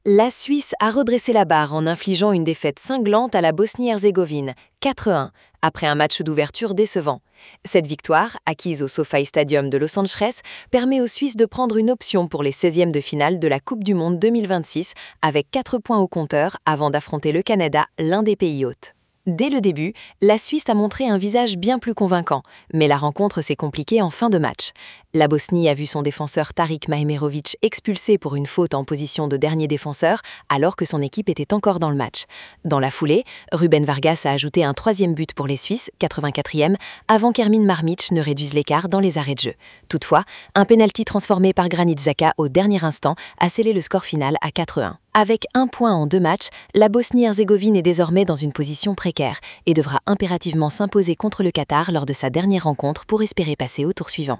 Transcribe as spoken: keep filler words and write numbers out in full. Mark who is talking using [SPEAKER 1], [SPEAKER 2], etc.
[SPEAKER 1] La Suisse a redressé la barre en infligeant une défaite cinglante à la Bosnie-Herzégovine, quatre à un, après un match d'ouverture décevant. Cette victoire, acquise au SoFi Stadium de Los Angeles, permet aux Suisses de prendre une option pour les seizièmes de finale de la Coupe du Monde deux mille vingt-six, avec quatre points au compteur avant d'affronter le Canada, l'un des pays hôtes. Dès le début, la Suisse a montré un visage bien plus convaincant, mais la rencontre s'est compliquée en fin de match. La Bosnie a vu son défenseur Tarik Mahmerovic expulsé pour une faute en position de dernier défenseur, alors que son équipe était encore dans le match. Dans la foulée, Ruben Vargas a ajouté un troisième but pour les Suisses, quatre-vingt-quatrième, avant qu'Ermin Marmic ne réduise l'écart dans les arrêts de jeu. Toutefois, un pénalty transformé par Granit Xhaka au dernier instant a scellé le score final à quatre à un. Avec un point en deux matchs, la Bosnie-Herzégovine est désormais dans une position précaire et devra impérativement s'imposer contre le Qatar lors de sa dernière rencontre pour espérer passer au tour suivant.